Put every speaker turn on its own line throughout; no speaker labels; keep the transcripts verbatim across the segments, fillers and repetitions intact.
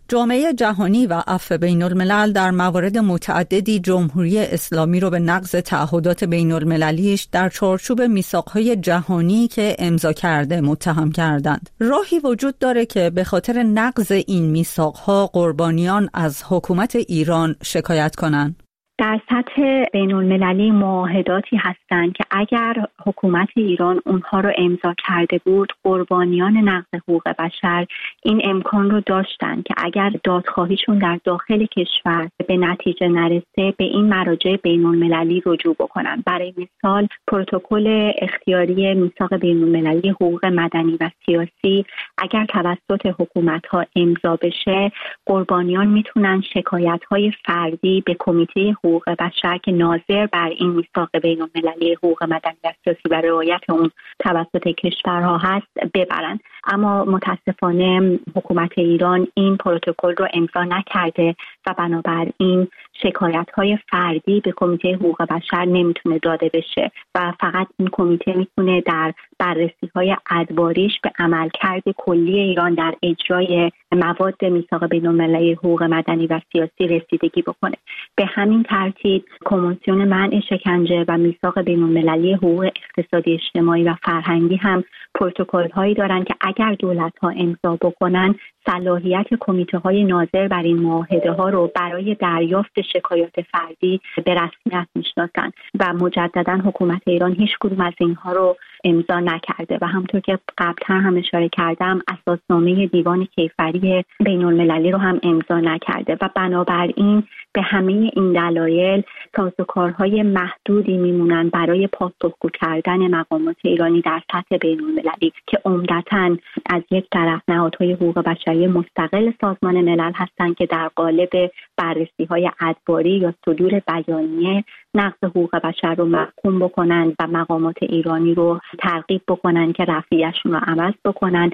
جامعه جهانی و عفو بین الملل در موارد متعددی جمهوری اسلامی رو به نقض تعهدات بین المللیش در چارچوب میثاقهای جهانی که امضا کرده متهم کردند. راهی وجود داره که به خاطر نقض این میثاقها قربانیان از حکومت ایران شکایت کنند؟
در سطح بین المللی معاهداتی هستند که اگر حکومت ایران اونها رو امضا کرده بود، قربانیان نقض حقوق بشر این امکان رو داشتن که اگر دادخواهیشون در داخل کشور به نتیجه نرسه به این مراجع بین المللی رجوع بکنن. برای مثال پروتکل اختیاری میثاق بین المللی حقوق مدنی و سیاسی اگر توسط حکومت‌ها امضا بشه، قربانیان میتونن شکایت‌های فردی به کمیته حقوق بشر که ناظر بر این میثاق بین المللی حقوق مدنی و سیاسی و رعایت اون توسط کشورها هست ببرند. اما متاسفانه حکومت ایران این پروتکل رو امضا نکرده و بنابراین شکایت‌های فردی به کمیته حقوق بشر نمیتونه داده بشه و فقط این کمیته میتونه در بررسی‌های ادواریش به عملکرد کلی ایران در اجرای مواد میثاق بین المللی حقوق مدنی و سیاسی رسیدگی بکنه. به همین ترتیب کنوانسیون منع شکنجه و میثاق بین المللی حقوق اقتصادی اجتماعی و فرهنگی هم پروتکل‌هایی دارن که اگر دولت‌ها امضا بکنن صلاحیت کمیته‌های ناظر بر این معاهده‌ها رو برای دریافت شکایات فردی به رسمیت میشناسن و مجددا حکومت ایران هیچ کدوم از اینها رو امضا نکرده و همونطور که قبلا هم اشاره کردم اساسنامه دیوان کیفری بین المللی رو هم امضا نکرده و بنابراین به همه این دلایل سازوکارهای محدودی میمونن برای پاسخگو کردن مقامات ایرانی در سطح بین المللی که عمدتاً از یک طرف نهادهای حقوق بشری مستقل سازمان ملل هستند که در قالب بررسی‌های ادواری یا صدور بیانیه نقض حقوق بشر رو محکوم بکنن و مقامات ایرانی رو ترغیب بکنن که رفعیشون رو عوض بکنن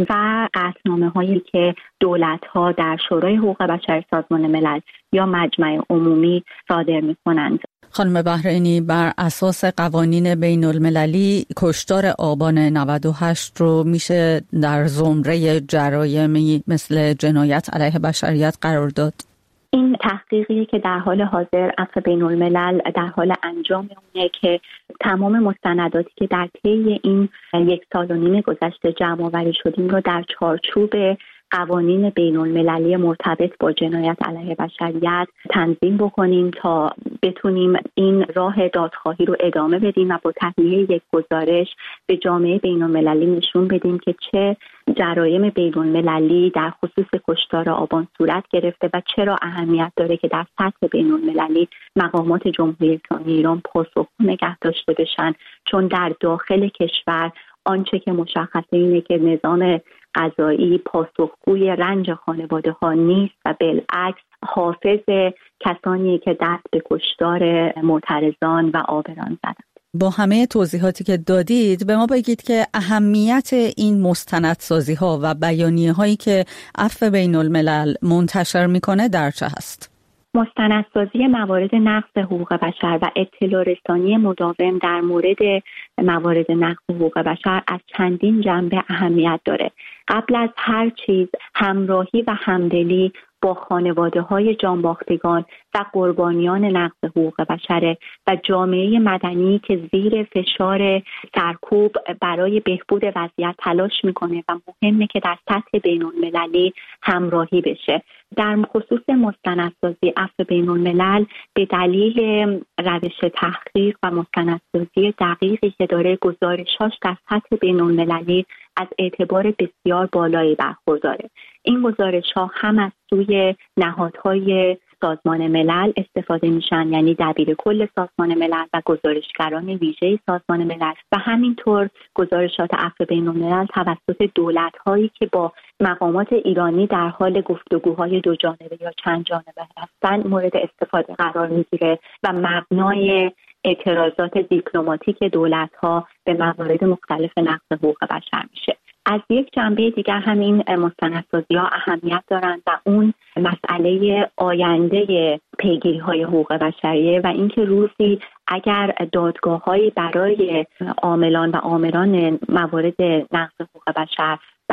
و قطعنامه‌هایی که دولت‌ها در شورای حقوق بشر سازمان ملل یا مجمع عمومی صادر می‌کنند.
خانم بحرینی، بر اساس قوانین بین المللی کشتار آبان نود و هشت رو میشه در زمره جرایمی مثل جنایت علیه بشریت قرار داد؟
این تحقیقی که در حال حاضر عفو بین الملل در حال انجام اونه که تمام مستنداتی که در طی این یک سال و نیم گذشته جمع آوری شدیم رو در چارچوب قوانین بین المللی مرتبط با جنایت علیه بشریت تنظیم بکنیم تا بتونیم این راه دادخواهی رو ادامه بدیم و با تهیه یک گزارش به جامعه بین المللی نشون بدیم که چه جرایم بین المللی در خصوص کشتار آبان صورت گرفته و چرا اهمیت داره که در سطح بین المللی مقامات جمهوری اسلامی ایران پاسخگو نگه داشته بشن، چون در داخل کشور آنچه که مشخصه اینه که نظام قضایی پاسخگوی رنج خانواده ها نیست و بالعکس حافظ کسانی که دست به کشتار معترضان و عابران زدند.
با همه توضیحاتی که دادید به ما بگید که اهمیت این مستندسازی ها و بیانیه هایی که عفو بین الملل منتشر میکنه در چه هست؟
مستندسازی موارد نقض حقوق بشر و اطلاع رسانی مداوم در مورد موارد نقض حقوق بشر از چندین جنبه اهمیت داره. قبل از هر چیز همراهی و همدلی با خانواده‌های جانباختگان و قربانیان نقض حقوق بشر و جامعه مدنی که زیر فشار سرکوب برای بهبود وضعیت تلاش میکنه و مهمه که در سطح بین‌المللی همراهی بشه. در خصوص مستندسازی عفو بین الملل به دلیل روش تحقیق و مستندسازی دقیقی که داره گزارش‌هاش در سطح بین المللی از اعتبار بسیار بالایی برخورداره. این گزارش‌ها هم از سوی نهادهای سازمان ملل استفاده میشن، یعنی دبیر کل سازمان ملل و گزارشگران ویژه سازمان ملل و همینطور گزارشات عفو بین الملل توسط دولت‌هایی که با مقامات ایرانی در حال گفتگوهای دو جانبه یا چند جانبه هستند مورد استفاده قرار میگیره و مبنای اعتراضات دیپلماتیک دولت‌ها به موارد مختلف نقض حقوق بشر میشه. از یک جنبه دیگر همین مستندسازی‌ها اهمیت دارند و اون مسئله آینده پیگیری‌های حقوق بشریه و اینکه روزی اگر دادگاه‌هایی برای عاملان و آمران موارد نقض حقوق بشر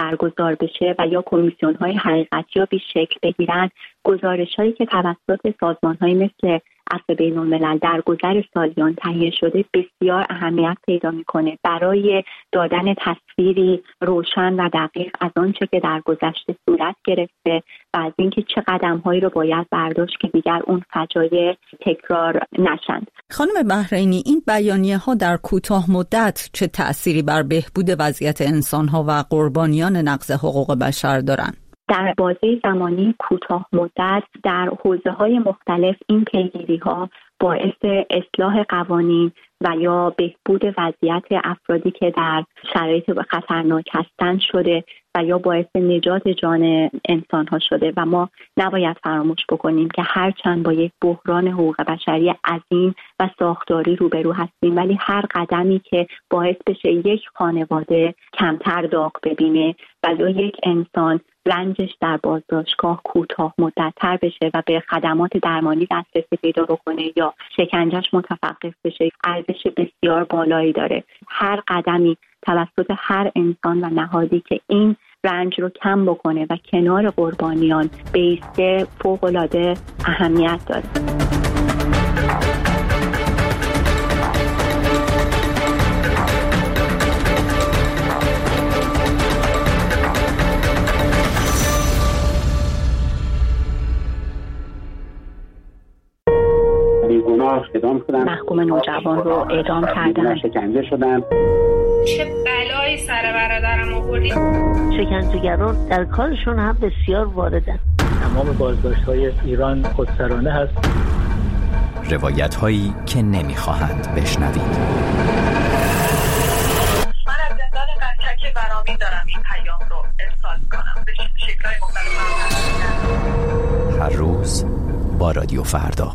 برگزار بشه و یا کمیسیون‌های حقیقتیابی شکل بگیرن، گزارش‌هایی که توسط سازمان‌های مثل عفو بین‌الملل در گذر سالیان تهیه شده بسیار اهمیت پیدا می‌کنه برای دادن تصویری روشن و دقیق از آنچه که در گذشته صورت گرفته و از اینکه چه قدم‌هایی رو باید برداشت که دیگر اون فجایع تکرار نشند.
خانم بحرینی، این بیانیه‌ها در کوتاه مدت چه تأثیری بر بهبود وضعیت انسان‌ها و قربانیان نقض حقوق بشر دارند؟
در بازه زمانی کوتاه مدت در حوزه‌های مختلف این پیگیری‌ها باعث اصلاح قوانین و یا بهبود وضعیت افرادی که در شرایط خطرناک هستند شده و یا باعث نجات جان انسان‌ها شده و ما نباید فراموش بکنیم که هرچند با یک بحران حقوق بشری عظیم و ساختاری روبرو هستیم، ولی هر قدمی که باعث بشه یک خانواده کمتر داغ ببینه و یا یک انسان رنجش در بازداشتگاه کوتاه مدت‌تر بشه و به خدمات درمانی دسترسی پیدا بکنه یا شکنجهش متوقف بشه، ارزش بسیار بالایی داره. هر قدمی توسط هر انسان و نهادی که این رنج رو کم بکنه و کنار قربانیان بایسته فوق‌العاده اهمیت داره.
اعدام شدن،
محکوم نوجوان رو اعدام کردن،
شکنجه شدن.
چه بلایی سر برادرم آوردی؟
شکنجهگران در کارشون هم بسیار واردن.
تمام بازداشت‌های ایران خودسرانه هست.
روایت‌هایی که نمی‌خواهند بشنوید.
من از زندان قنچک برامی دارم این پیام رو ارسال کنم به شکل‌های مختلف.
هر روز با رادیو فردا.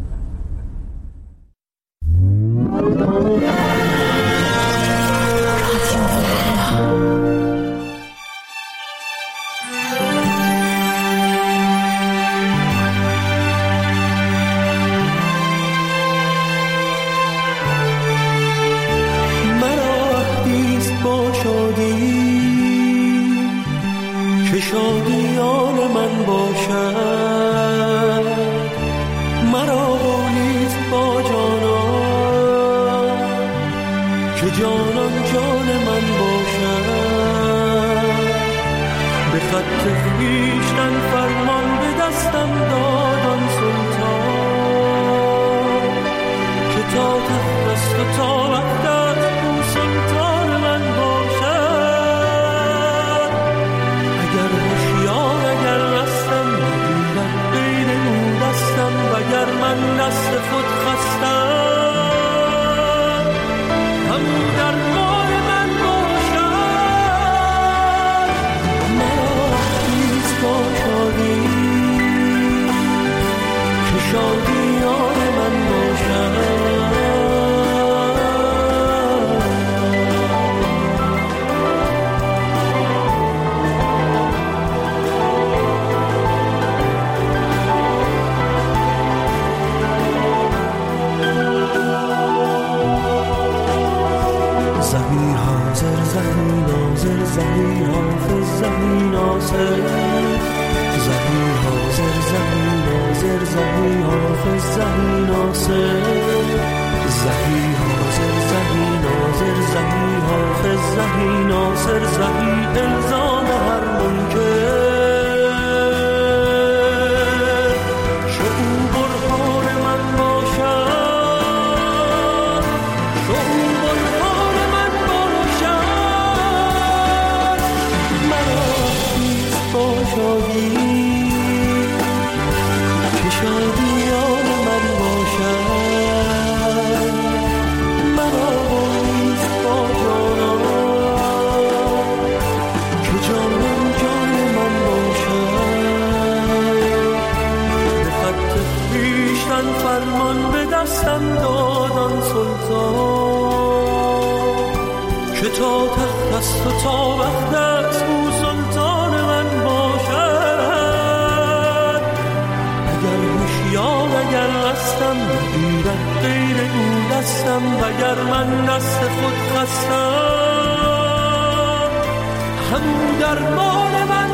همون درمان من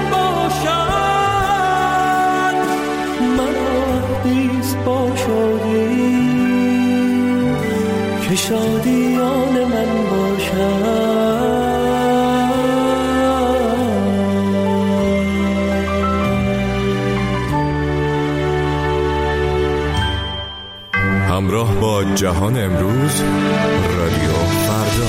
باشد، من عهدیست با شادی که شادیان من باشد.
همراه با جهان امروز، رادیو فردا.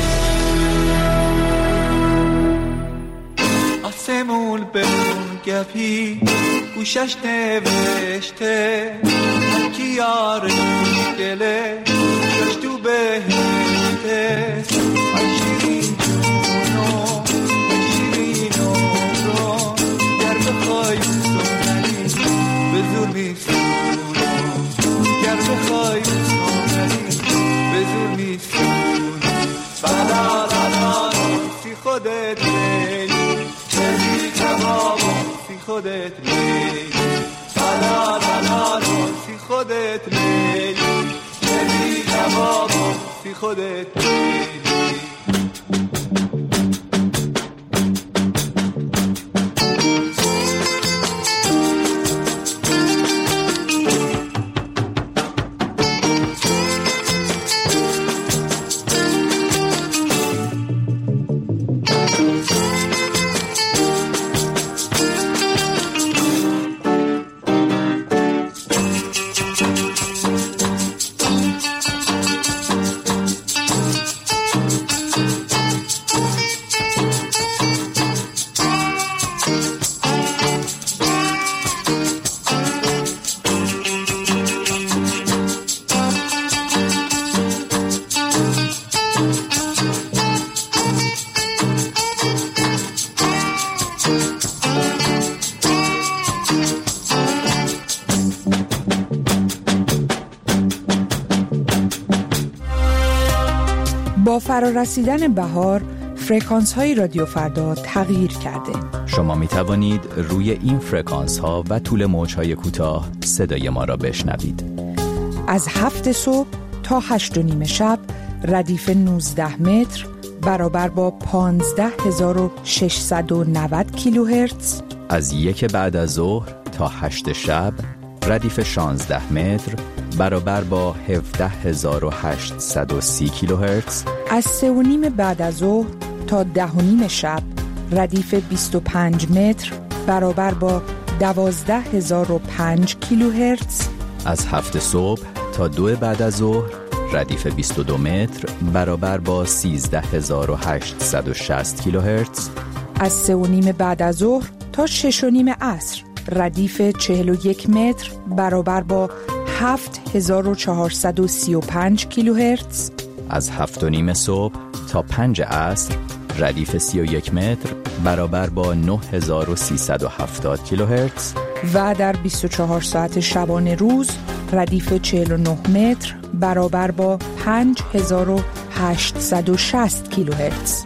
آسمون بمون گپی گوشش نوشته، کی یار دله جاش تو بهشته. آی شیرین جونو آی شیرین عمرو، گر بخوای سونری به زور میسونو، گر بخوای سونری به زور میسونو. بلا بلا سی خودت میلی چلی کبابو سی خودت میلی، بلا بلا سی خودت میلی چلی کبابو سی خودت میلی.
با فرارسیدن بهار، فرکانس های رادیو فردا تغییر کرده.
شما می توانید روی این فرکانس ها و طول موج های کوتاه صدای ما را بشنوید.
از هفت صبح تا هشت و نیم شب ردیف نوزده متر برابر با پانزده هزار و ششصد و نود کیلوهرتز.
از یک بعد از ظهر تا هشت شب ردیف شانزده متر برابر با هفده هزار و هشتصد و سی کیلوهرتز.
از سه و نیم بعد از ظهر تا ده و نیم شب ردیف بیست و پنج متر برابر با دوازده هزار و پنج کیلوهرتز.
از هفت صبح تا دو بعد از ظهر ردیف بیست و دو متر برابر با سیزده هزار و هشتصد و شصت کیلوهرتز.
از سه و نیم بعد از ظهر تا شش و نیم عصر ردیف چهل و یک متر برابر با هفت هزار و چهارصد و سی و پنج کیلوهرتز.
از هفت و نیم صبح تا پنج عصر ردیف سی و یک متر برابر با نه هزار و سیصد و هفتاد کیلوهرتز.
و در بیست و چهار ساعت شبانه روز ردیف چهل و نه متر برابر با پنج هزار و هشتصد و شصت کیلوهرتز.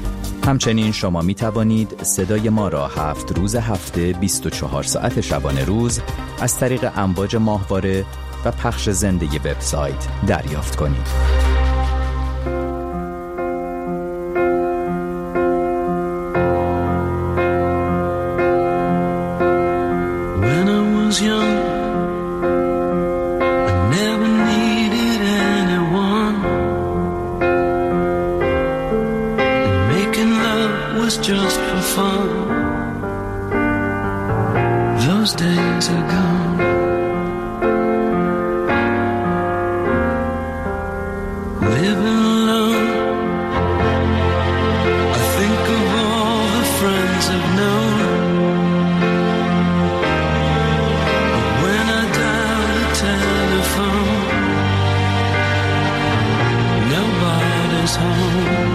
همچنین شما می توانید صدای ما را هفت روز هفته بیست و چهار ساعت شبانه روز از طریق امواج ماهواره و پخش زنده وبسایت دریافت کنید.
Just for fun, those days are gone. Living alone, I think of all the friends I've known. But when I dial the telephone, nobody's home.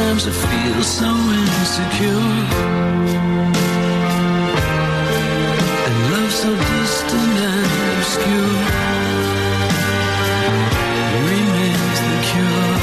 Sometimes I feel so insecure, and love so distant and obscure remains the cure.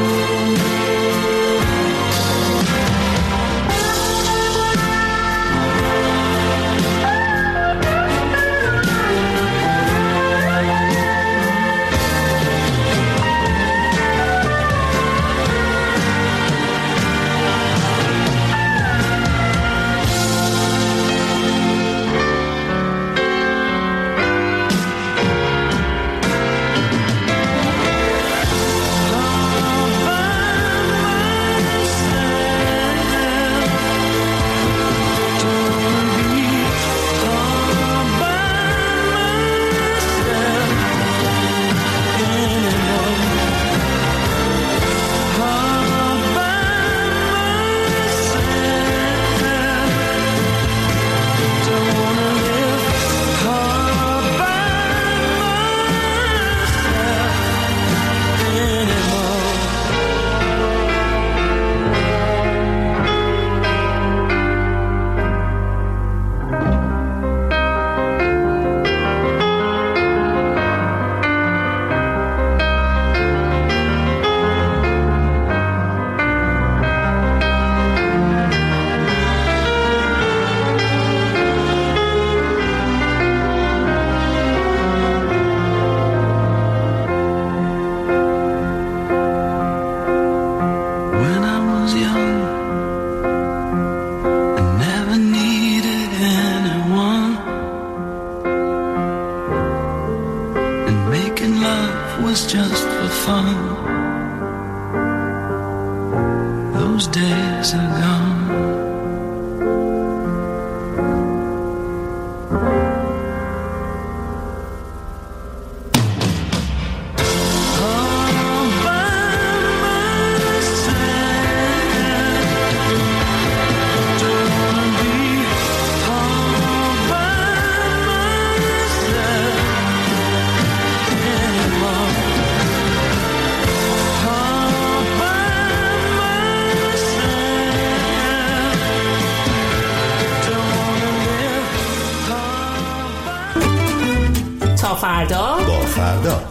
فردا
با فردا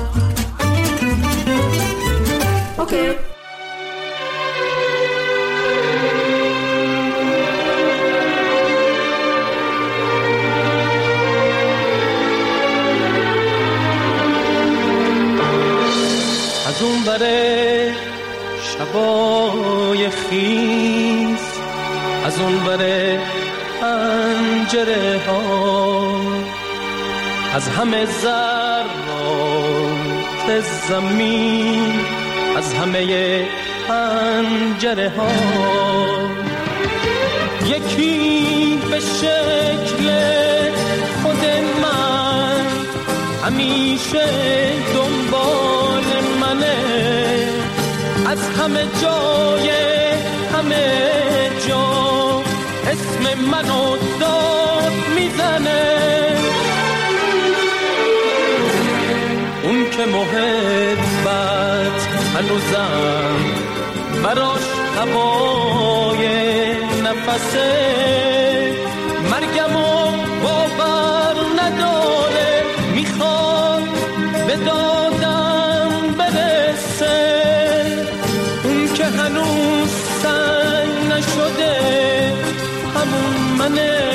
اوکی.
از اون بره شبای خیز، از اون بره پنجره ها، از همه ذرات زمین، از همه پنجره ها، یکی به شکل خود من همیشه دنبال منه، از همه جای همه جا اسم منو داد میزنه، اون که محبت هنوزم براش هوای نفسه، مرگمو باور نداره، میخواد به دادم برسه، اون که هنوز سنگ نشده، همون من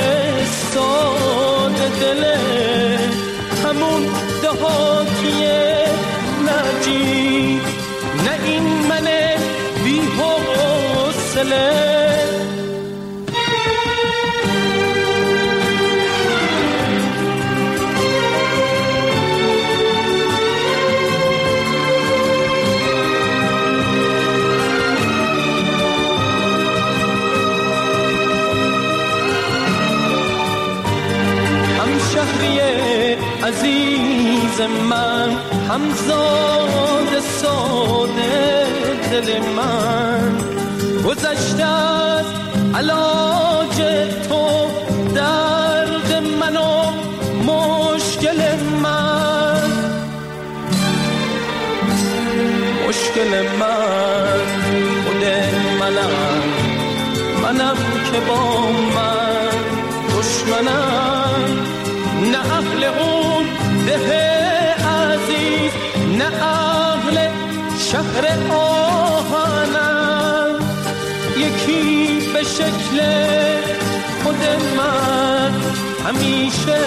ساده دله، همون دهاتیه نجیب، نه این من بی حوصله. شهری عزیز من، همزاد ساده دل من، گذشته از علاج تو درد من و مشکل من، مشکل من خود منم، منم که با من دشمنم. نه اهل اون ده عزیز، نه اهل شهر آهنم. یکی به شکل خود من همیشه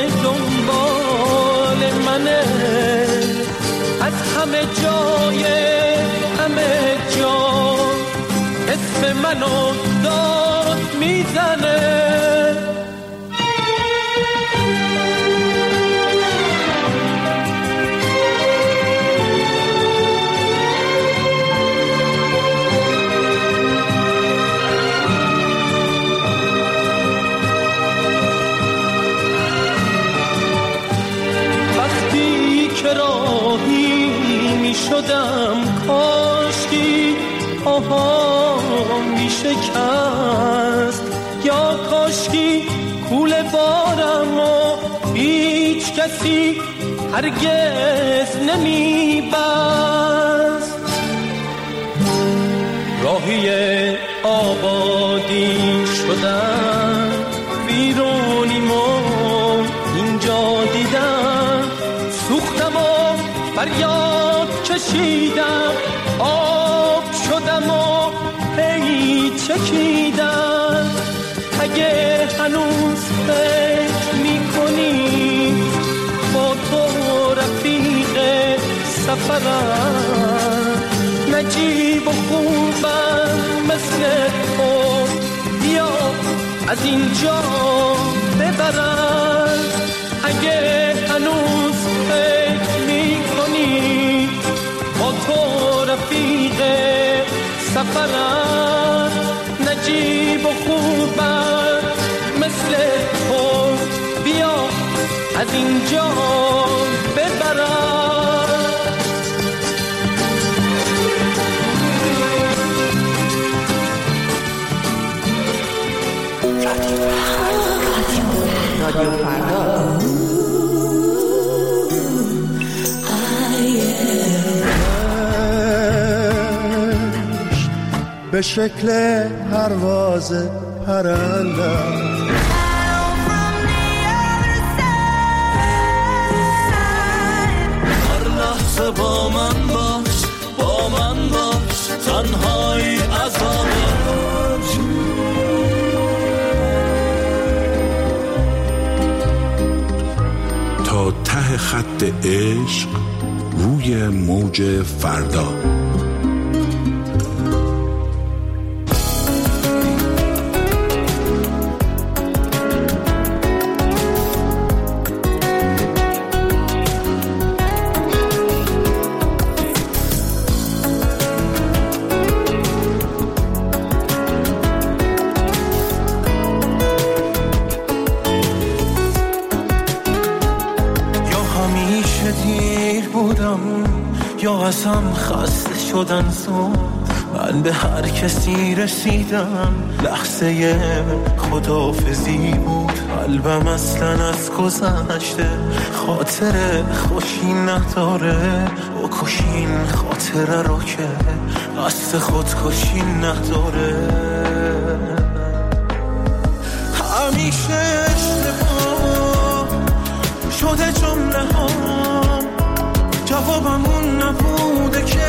دنبال منه، از همه جای همه جا اسم منو داد میزنه. شدم کاشکی آهام می شکست، یا کاشکی کوله بارم و هیچ کسی هرگز نمی بست. راهی آبادی شدم، بیرونیمو اینجا دیدم، سوختم و فریاد کشیدم، آب شدم و هی چکیدم. اگه هنوز فکر میکنی با تو رفیق سفرم، نجیب و خوبم مثل تو، بیا از اینجا ببرم. اگه هنوز فکر میکنی با تو رفیق سفرم، نجیب و خوبم مثل تو، بیا از اینجا ببرم.
رادیو فردا
به شکل پرواز پرندم،
هر لحظه با من باش، با من باش، تنهایی عذابه.
تا ته خط عشق روی موج فردا.
یا ازم خسته شدن زود، من به هر کسی رسیدم لحظه خداحافظی بود. قلبم اصلا از گذشته خاطر خوشی نداره، بکشین خاطره رو که قصد خودکشی نداره. همیشه اشتباه شده جمله هام، جوابم اون نبوده که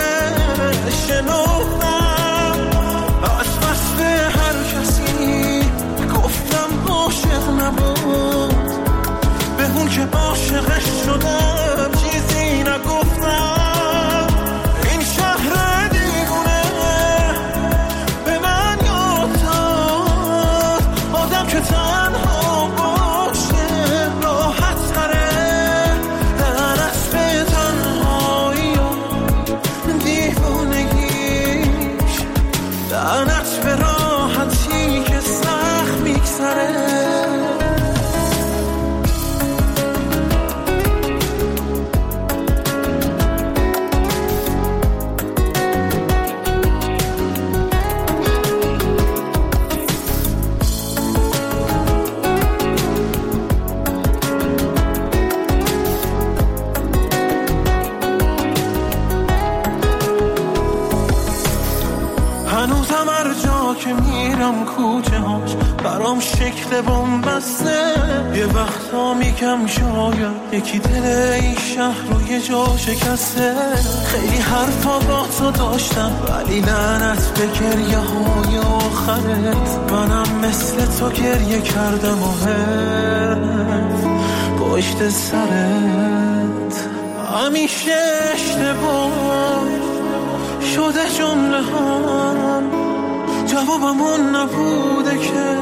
شنفتم. از فصل هر کسی گفتم عاشق نبود، به اون که عاشقش شدم چیزی نگفتم. این شهر دیوونه به من یاد داد، آدم که تنها باشه راحت تره. لعنت به راحتی که سخت میگذره.
شکل بنبسته. یه وقتا میگم شاید یکی دل این شهر رو یه جا شکسته. خیلی حرفا با تو داشتم ولی لعنت به گریه های آخرت. منم مثل تو گریه کردم و هرف پشت سرت. همیشه اشتباه شده جمله هم، جوابمون نبوده که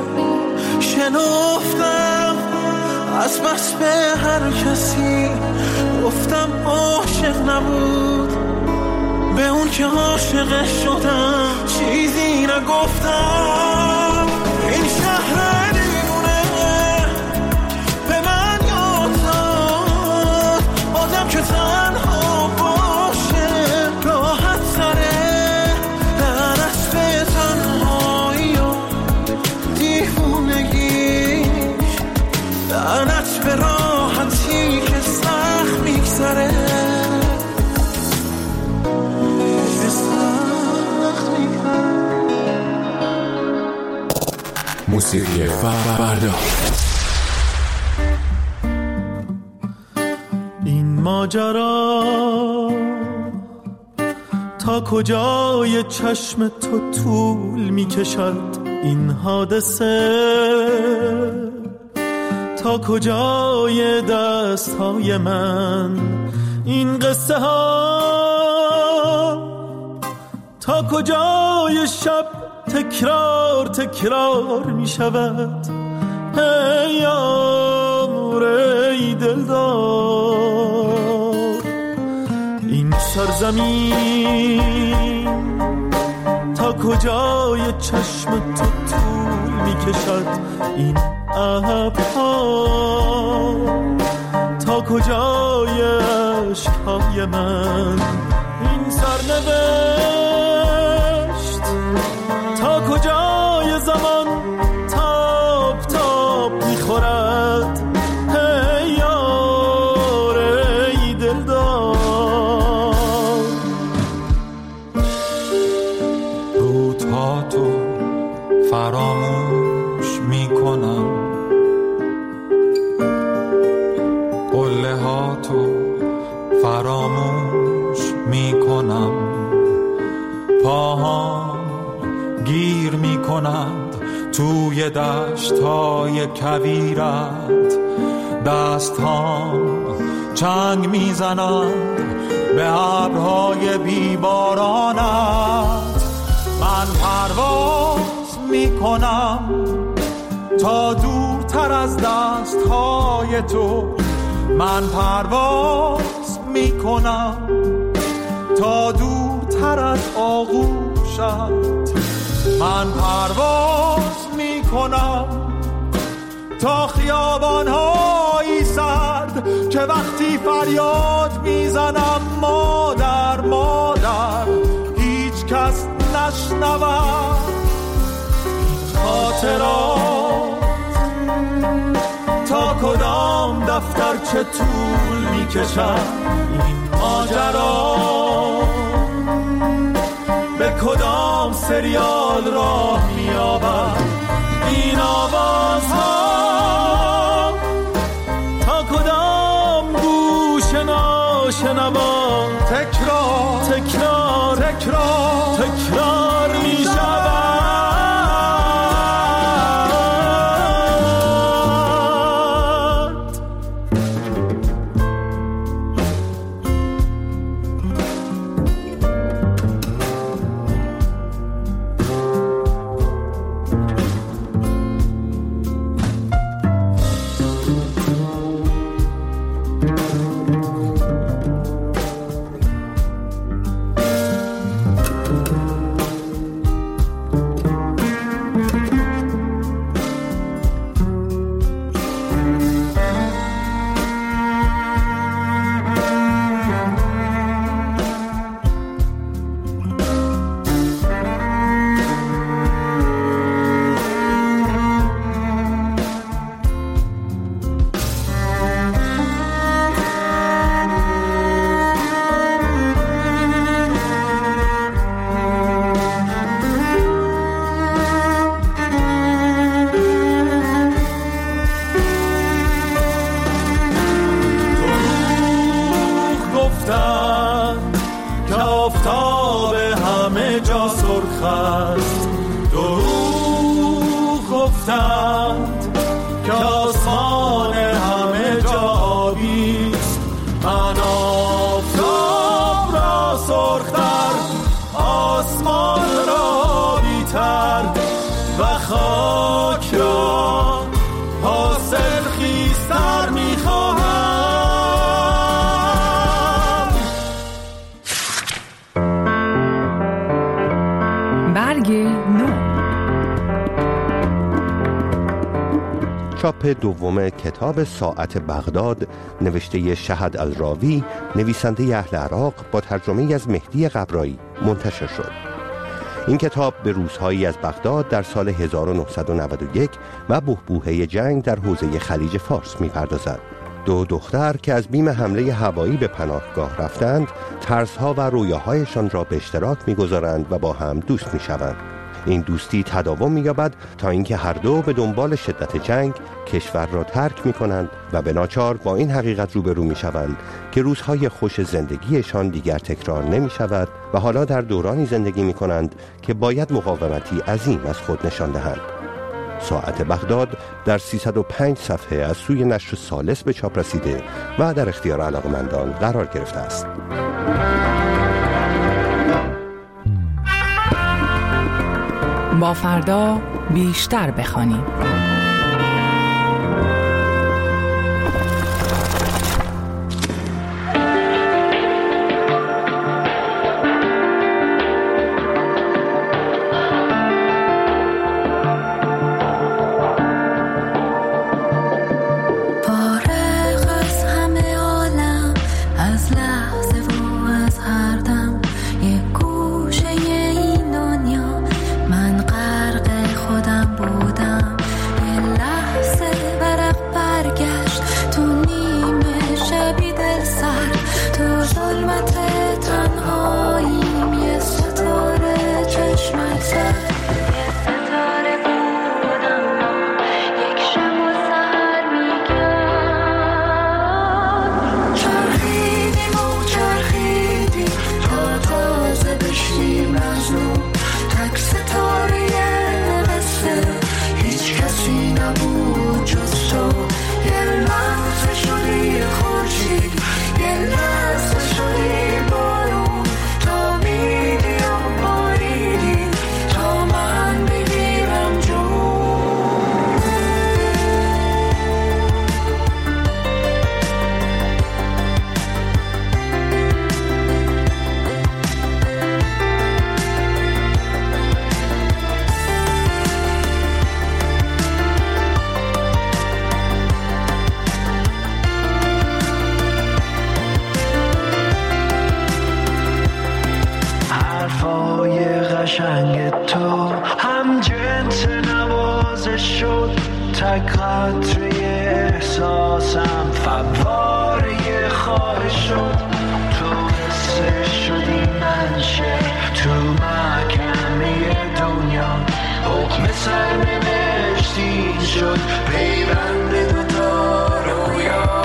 شنفتم از بس به هر کسی گفتم عاشق نبود. به اون که عاشق شدم چیزی نگفتم. این شهر دیوونه به من یاد داد آدم که تنها باشه راحت سره. لعنت به تنهایی و دیوونگیش، لعنت به راحتی که سخت میگذره.
موسیقی فردا.
این ماجرا تا کجای چشم تو طول میکشد؟ این حادثه تا کجای دست های من؟ این قصه ها تا کجای شب تکرار تکرار می شود؟ ای یار ای دلدار، این سرزمین تا کجای چشم تو طول می کشد؟ این ابرها تا کجای عشقهای من؟ این سرنوشت تا کجای زمان تاب تاب میخورد؟ ای یار ای دلدار،
روزها تو فراموش میکنم، قله ها تو فراموش میکنم، پاهام گیر میکنند توی دشت‌های کویرت، دست‌هام چنگ میزنند به ابرهای بیبارانت. من پرواز میکنم تا دورتر از دست‌های تو، من پرواز میکنم تا دورتر از آغوشت، من پرواز میکنم تا خیابان‌های سرد که وقتی فریاد میزنم مادر مادر هیچ کس نشنود. خاطرات تا کدام دفتر چه طول میکشد؟ این ماجرا به کدام سریال راه می‌یابد؟ این آوازها تا کدام گوش ناشنوا تکرار تکرار تکرار تکرار می‌شود؟ گفتند که آفتاب همه جا سرخ است، دروغ گفتند که آسمان همه جا آبی است. من آفتاب را سرختر، آسمان را بیتر و خاک را حاصل خیزتر میخواهم.
برگ نو.
چاپ دوم کتاب ساعت بغداد نوشته شهد الراوی، نویسنده اهل عراق، با ترجمه از مهدی قبرایی منتشر شد. این کتاب به روزهایی از بغداد در سال هزار و نهصد و نود و یک و بحبوحه جنگ در حوزه خلیج فارس می‌پردازد. دو دختر که از بیم حمله هوایی به پناهگاه رفتند، ترس‌ها و رویاهایشان را به اشتراک می‌گذارند و با هم دوست می‌شوند. این دوستی تداوم می‌یابد تا اینکه هر دو به دنبال شدت جنگ کشور را ترک می‌کنند و به ناچار با این حقیقت روبرو می‌شوند که روزهای خوش زندگیشان دیگر تکرار نمی‌شود و حالا در دورانی زندگی می‌کنند که باید مقاومتی عظیم از خود نشان دهند. ساعت بغداد در سیصد و پنج صفحه از سوی نشر ثالث به چاپ رسیده و در اختیار علاقه‌مندان قرار گرفته است.
با فردا بیشتر بخوانیم.
قشنگ تو هم جنس نوازش شد، تک قطره احساسم فواره خواهش شد. تو حسه شدی منشه تو محکمه دنیا، حکم سرنوشتین شد پیوند دوتا رویا.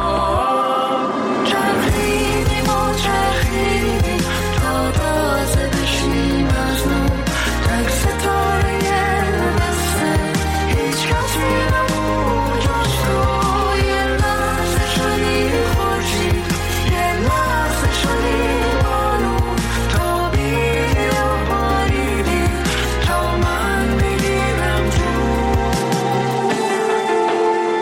چرخیدیم و چرخیدیم تا تازه بشیم از نو، تک ستاره مثل هیچ کسی نبود جز تو. یه لحظه شدی خورشید، یه لحظه شدی بارون، تا بیدی و باریدی تا من بگیرم جون.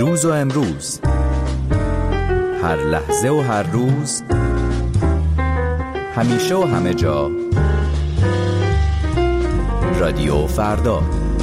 دیروز و امروز، هر لحظه و هر روز، همیشه و همه جا، رادیو فردا.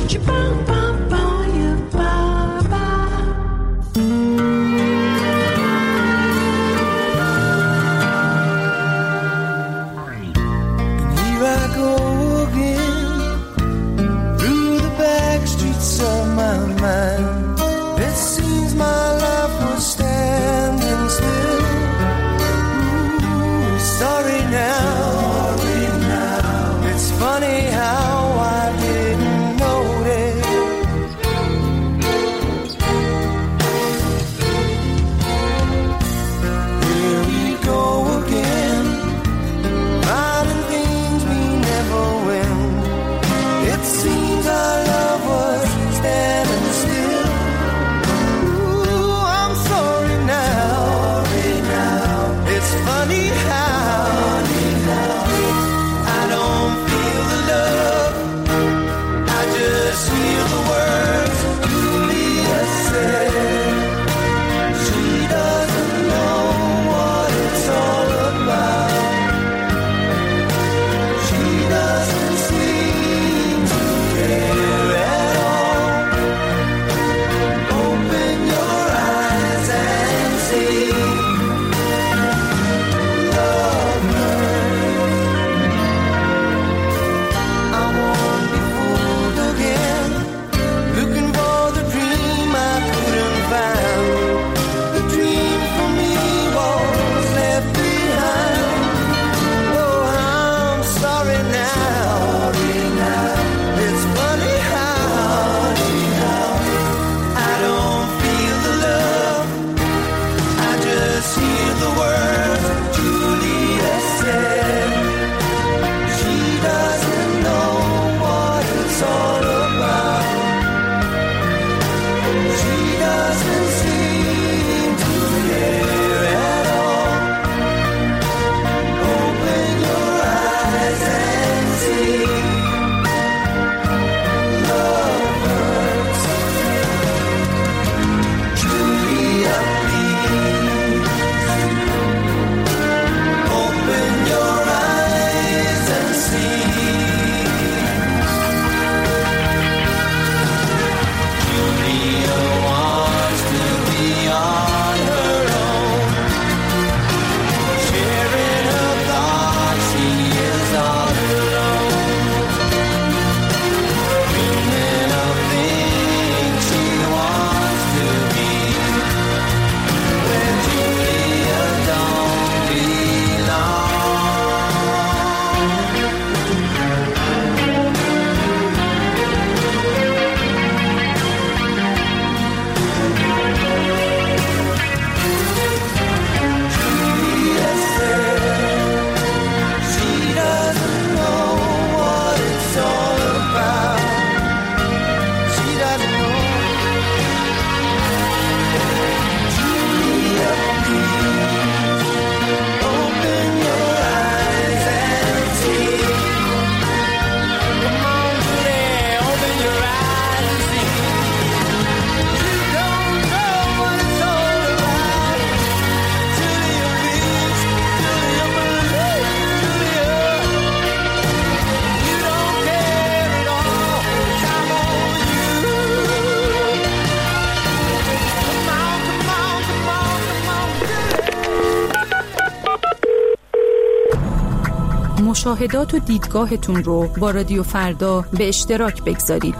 مشاهدات و دیدگاهتون رو با رادیو فردا به اشتراک بگذارید.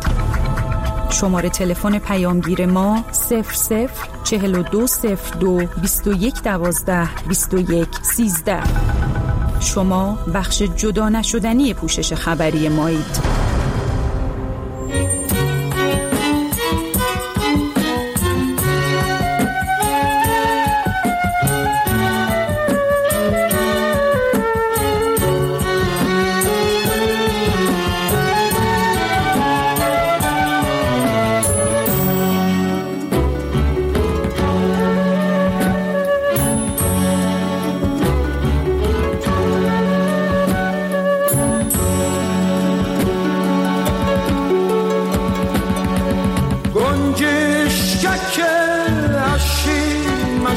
شماره تلفن پیامگیر ما صفر صفر چهل و دو صفر دو بیست و یک دوازده بیست و یک سیزده. شما بخش جدا نشدنی پوشش خبری مایید.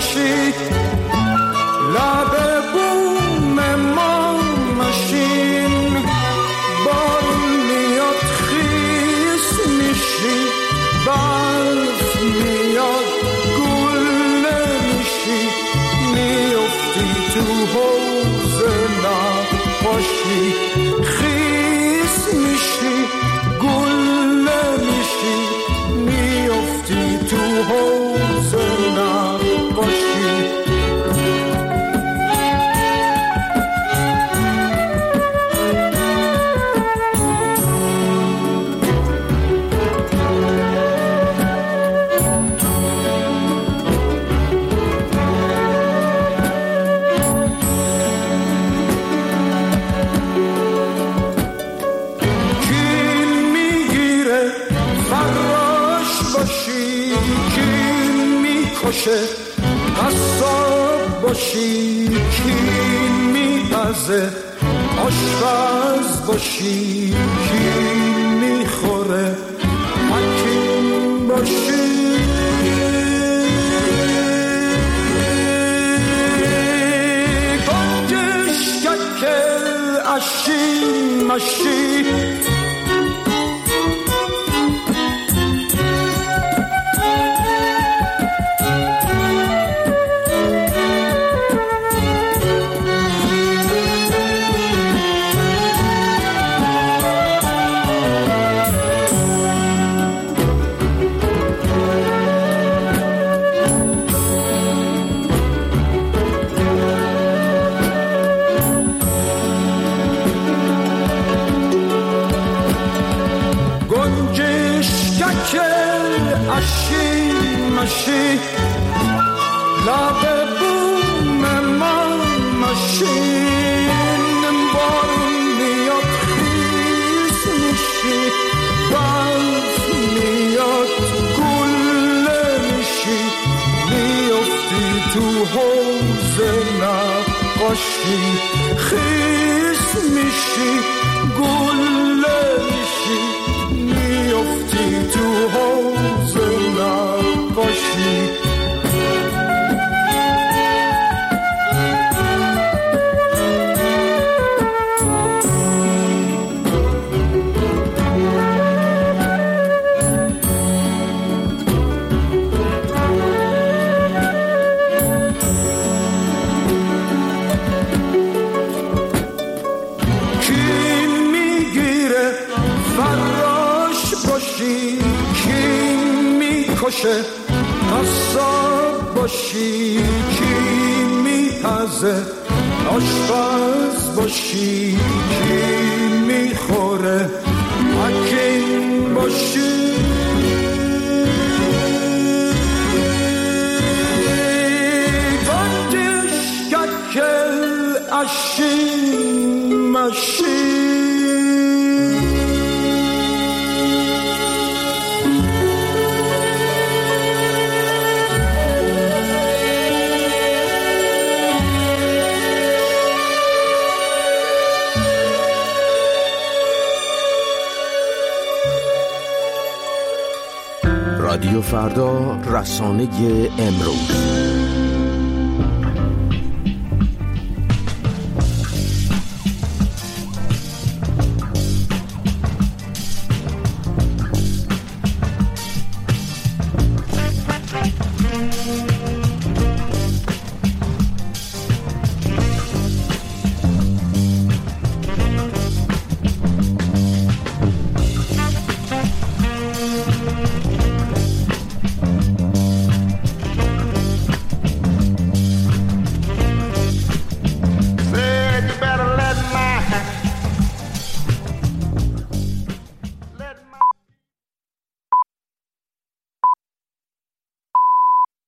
میشی لب بوم ما مشین بارون میاد خیس میشی برف میاد گل میشی میفتی تو حوض نقاشی خیس میشی گل میشی میفتی تو حوض نقاشی قصاب باشی کین میپزه آشپز باشی کین میخوره حکیم باشی گنجش ککل اشی مشی اشی مشی لب بوم ما مشین بارون میاد خیس میشی برف میاد گل میشی میفتی تو حوض نقاشی خیس میشی گل میشی میفتی تو حوض نقاشی کین میگیره فراش باشی کین میکشه قصاب باشی کین میپزه آشپز باشی کین میخوره حکیم باشی گنجش ککل اشی مشی
رادیو فردا، رسانه امروز.